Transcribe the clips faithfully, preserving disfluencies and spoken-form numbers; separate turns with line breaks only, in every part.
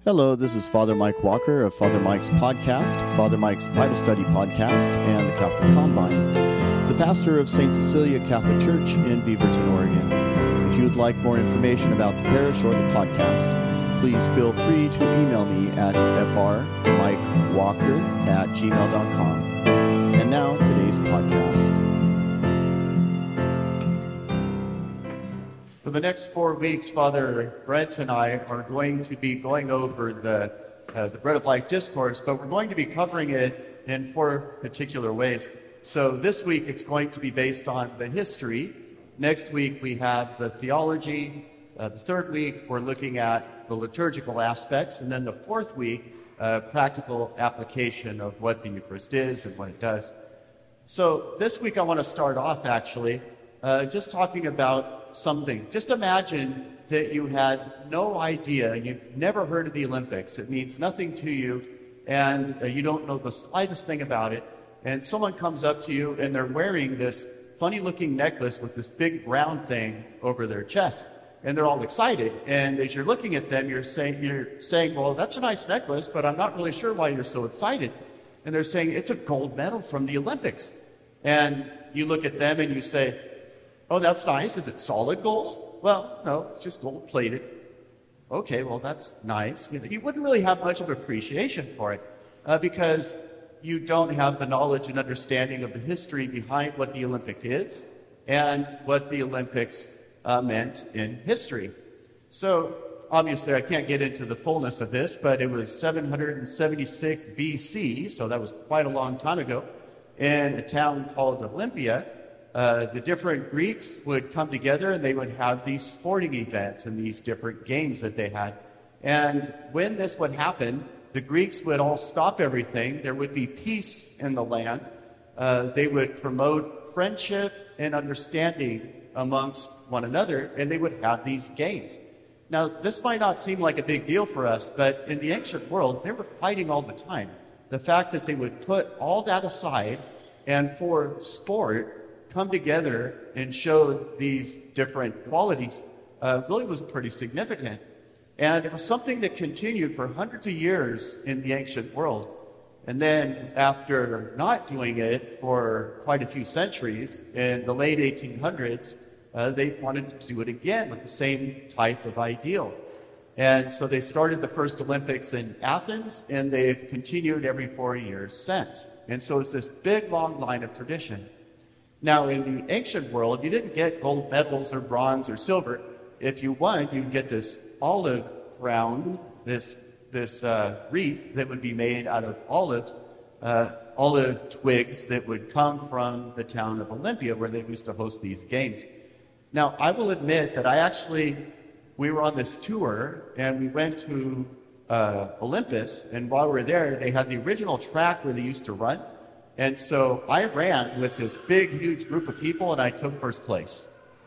Hello, this is Father Mike Walker of Father Mike's podcast, Father Mike's Bible Study podcast, and the Catholic Combine, the pastor of Saint Cecilia Catholic Church in Beaverton, Oregon. If you would like more information about the parish or the podcast, please feel free to email me at frmikewalker at gmail dot com. And now, today's podcast. For the next four weeks, Father Brent and I are going to be going over the, uh, the Bread of Life discourse, but we're going to be covering it in four particular ways. So this week, it's going to be based on the history. Next week, we have the theology. Uh, the third week, we're looking at the liturgical aspects. And then the fourth week, uh, practical application of what the Eucharist is and what it does. So this week, I want to start off, actually, uh, just talking about something. Just imagine that you had no idea, you've never heard of the Olympics. It means nothing to you, and uh, you don't know the slightest thing about it. And someone comes up to you, and they're wearing this funny-looking necklace with this big round thing over their chest, and they're all excited. And as you're looking at them, you're saying, you're saying, well, that's a nice necklace, but I'm not really sure why you're so excited. And they're saying, it's a gold medal from the Olympics. And you look at them and you say, oh, that's nice. Is it solid gold? Well, no, it's just gold plated. Okay, well, that's nice. You know, you wouldn't really have much of appreciation for it uh, because you don't have the knowledge and understanding of the history behind what the Olympic is and what the Olympics uh, meant in history. So, obviously, I can't get into the fullness of this, but it was seven hundred seventy-six B C, so that was quite a long time ago, in a town called Olympia. Uh, the different Greeks would come together and they would have these sporting events and these different games that they had. And when this would happen, the Greeks would all stop everything. There would be peace in the land. Uh, they would promote friendship and understanding amongst one another, and they would have these games. Now, this might not seem like a big deal for us, but in the ancient world, they were fighting all the time. The fact that they would put all that aside and for sport come together and show these different qualities uh, really was pretty significant. And it was something that continued for hundreds of years in the ancient world. And then after not doing it for quite a few centuries, in the late eighteen hundreds, uh, they wanted to do it again with the same type of ideal. And so they started the first Olympics in Athens, and they've continued every four years since. And so it's this big, long line of tradition. Now, in the ancient world, you didn't get gold medals or bronze or silver. If you won, you'd get this olive crown, this this uh, wreath that would be made out of olives, uh, olive twigs that would come from the town of Olympia, where they used to host these games. Now, I will admit that I actually, we were on this tour, and we went to uh, Olympus, and while we were there, they had the original track where they used to run. And so I ran with this big, huge group of people, and I took first place.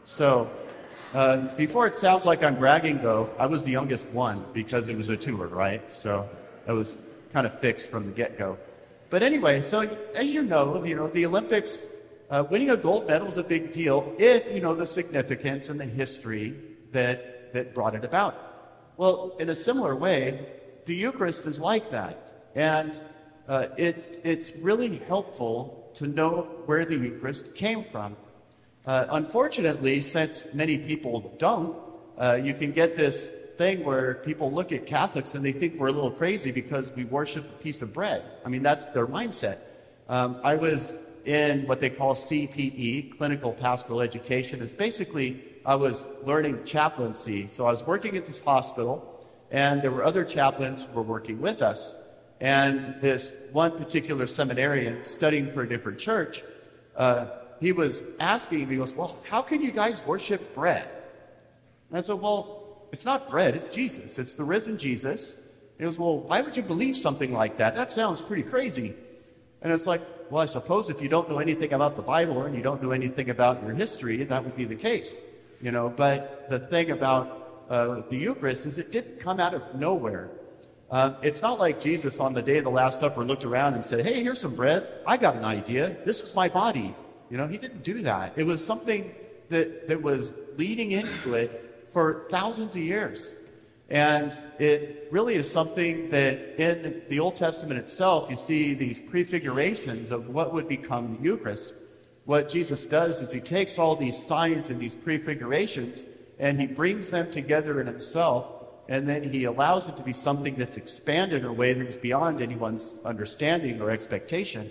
So uh, before it sounds like I'm bragging, though, I was the youngest one because it was a tour, right? So it was kind of fixed from the get-go. But anyway, so as you know, you know, the Olympics, uh, winning a gold medal is a big deal if you know the significance and the history that, that brought it about. Well, in a similar way, the Eucharist is like that. And Uh, it, it's really helpful to know where the Eucharist came from. Uh, unfortunately, since many people don't, uh, you can get this thing where people look at Catholics and they think we're a little crazy because we worship a piece of bread. I mean, that's their mindset. Um, I was in what they call C P E, Clinical Pastoral Education. It's basically, I was learning chaplaincy. So I was working at this hospital, and there were other chaplains who were working with us. And this one particular seminarian studying for a different church, uh, he was asking me, he goes, well, how can you guys worship bread? And I said, well, it's not bread, it's Jesus. It's the risen Jesus. And he goes, well, why would you believe something like that? That sounds pretty crazy. And it's like, well, I suppose if you don't know anything about the Bible and you don't know anything about your history, that would be the case. You know, but the thing about uh, the Eucharist is it didn't come out of nowhere. Uh, it's not like Jesus on the day of the Last Supper looked around and said, hey, here's some bread. I got an idea. This is my body. You know, he didn't do that. It was something that, that was leading into it for thousands of years. And it really is something that in the Old Testament itself, you see these prefigurations of what would become the Eucharist. What Jesus does is he takes all these signs and these prefigurations and he brings them together in himself, and then he allows it to be something that's expanded in a way that is beyond anyone's understanding or expectation.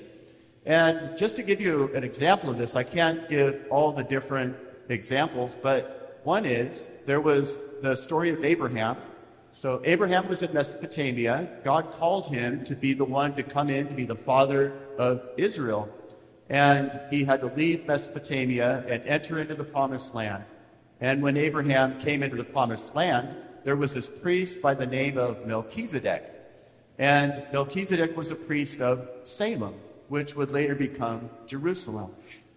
And just to give you an example of this, I can't give all the different examples, but one is, there was the story of Abraham. So Abraham was in Mesopotamia. God called him to be the one to come in to be the father of Israel. And he had to leave Mesopotamia and enter into the promised land. And when Abraham came into the promised land, there was this priest by the name of Melchizedek. And Melchizedek was a priest of Salem, which would later become Jerusalem.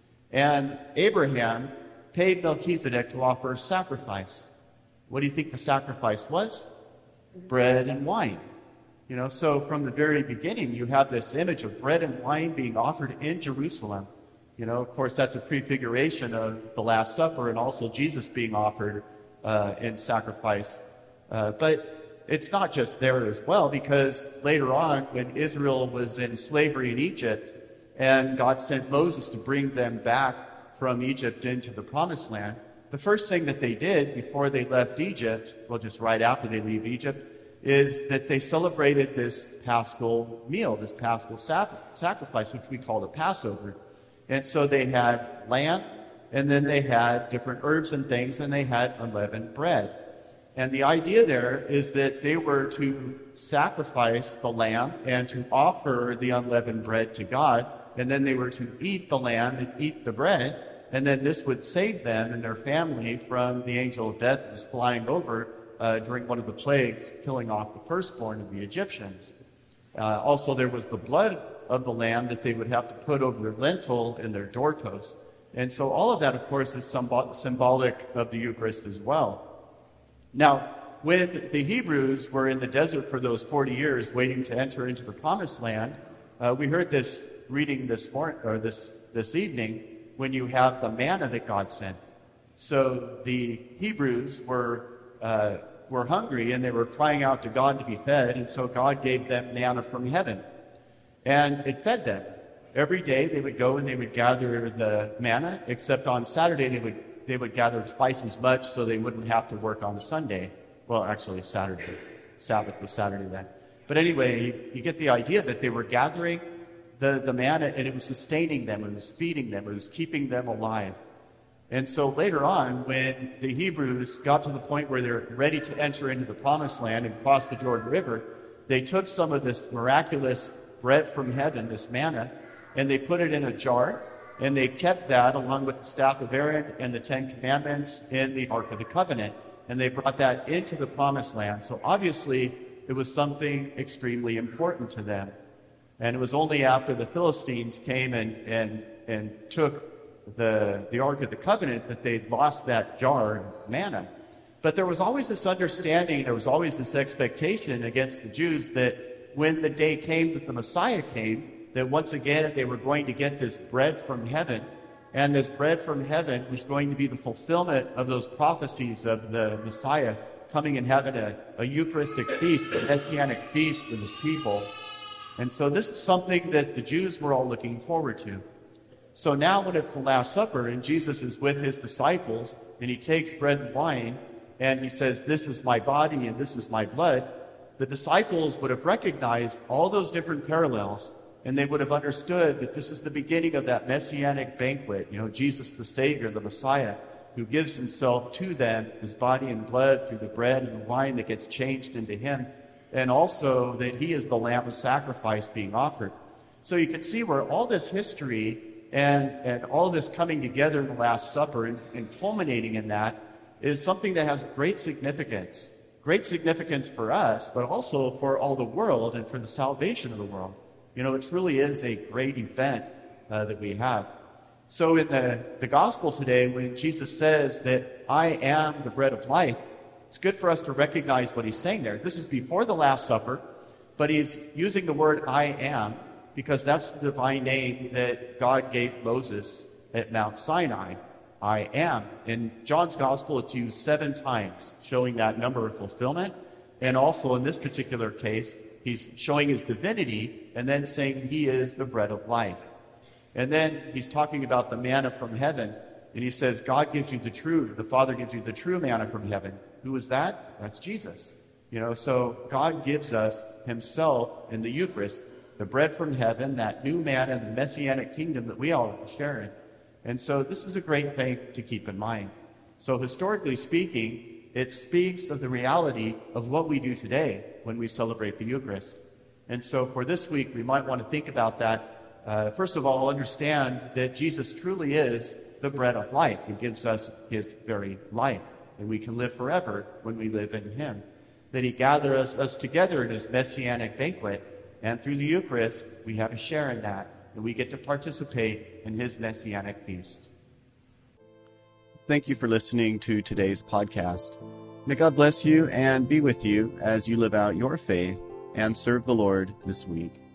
And Abraham paid Melchizedek to offer a sacrifice. What do you think the sacrifice was? Bread and wine. You know, so from the very beginning, you have this image of bread and wine being offered in Jerusalem. You know, of course, that's a prefiguration of the Last Supper and also Jesus being offered uh, in sacrifice. Uh, but it's not just there as well, because later on, when Israel was in slavery in Egypt, and God sent Moses to bring them back from Egypt into the Promised Land, the first thing that they did before they left Egypt, well, just right after they leave Egypt, is that they celebrated this Paschal meal, this Paschal sacrifice, which we call the Passover. And so they had lamb, and then they had different herbs and things, and they had unleavened bread. And the idea there is that they were to sacrifice the lamb and to offer the unleavened bread to God, and then they were to eat the lamb and eat the bread, and then this would save them and their family from the angel of death that was flying over Uh, during one of the plagues, killing off the firstborn of the Egyptians. Uh, also, there was the blood of the lamb that they would have to put over their lintel and their doorposts. And so all of that, of course, is symbol- symbolic of the Eucharist as well. Now, when the Hebrews were in the desert for those forty years waiting to enter into the Promised Land, uh, we heard this reading this morning, or this, this evening, when you have the manna that God sent. So the Hebrews were uh, were hungry and they were crying out to God to be fed, and so God gave them manna from heaven, and it fed them. Every day they would go and they would gather the manna, except on Saturday they would they would gather twice as much so they wouldn't have to work on Sunday. Well, actually Saturday. Sabbath was Saturday then. But anyway, you, you get the idea that they were gathering the, the manna, and it was sustaining them, it was feeding them, it was keeping them alive. And so later on, when the Hebrews got to the point where they're ready to enter into the Promised Land and cross the Jordan River, they took some of this miraculous bread from heaven, this manna, and they put it in a jar, and they kept that along with the staff of Aaron and the Ten Commandments in the Ark of the Covenant, and they brought that into the Promised Land. So obviously, it was something extremely important to them. And it was only after the Philistines came and, and, and took the, the Ark of the Covenant that they lost that jar of manna. But there was always this understanding, there was always this expectation against the Jews that when the day came that the Messiah came, that once again they were going to get this bread from heaven, and this bread from heaven was going to be the fulfillment of those prophecies of the Messiah coming and having a, a Eucharistic feast, a Messianic feast with his people. And so this is something that the Jews were all looking forward to. So now when it's the Last Supper and Jesus is with his disciples and he takes bread and wine and he says, "This is my body and this is my blood," the disciples would have recognized all those different parallels, and they would have understood that this is the beginning of that Messianic banquet. You know, Jesus the Savior, the Messiah, who gives himself to them, his body and blood through the bread and the wine that gets changed into him, and also that he is the lamb of sacrifice being offered. So you can see where all this history and, and all this coming together in the Last Supper and, and culminating in that is something that has great significance. Great significance for us, but also for all the world and for the salvation of the world. You know, it truly is a great event uh, that we have. So in the, the gospel today, when Jesus says that I am the bread of life, it's good for us to recognize what he's saying there. This is before the Last Supper, but he's using the word I am because that's the divine name that God gave Moses at Mount Sinai. I am. In John's gospel, it's used seven times, showing that number of fulfillment. And also in this particular case, he's showing his divinity and then saying he is the bread of life. And then he's talking about the manna from heaven. And he says, God gives you the true, the Father gives you the true manna from heaven. Who is that? That's Jesus. You know, so God gives us himself in the Eucharist, the bread from heaven, that new manna, the messianic kingdom that we all share in. And so this is a great thing to keep in mind. So historically speaking, it speaks of the reality of what we do today when we celebrate the Eucharist. And so for this week, we might want to think about that. Uh, first of all, understand that Jesus truly is the bread of life. He gives us his very life, and we can live forever when we live in him. That he gathers us together in his messianic banquet, and through the Eucharist, we have a share in that, and we get to participate in his messianic feast. Thank you for listening to today's podcast. May God bless you and be with you as you live out your faith and serve the Lord this week.